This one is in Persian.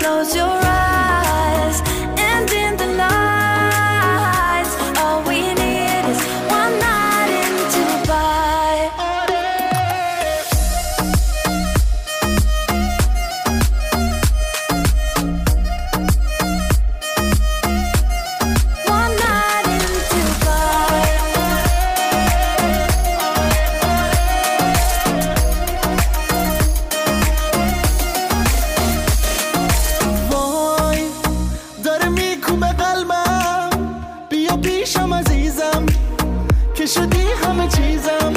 close your eyes, and in the lights, all we need is one night in Dubai. One night in Dubai. وای داره میکوبه قلبم، بیا پیشم عزیزم که شدی همه چیزم.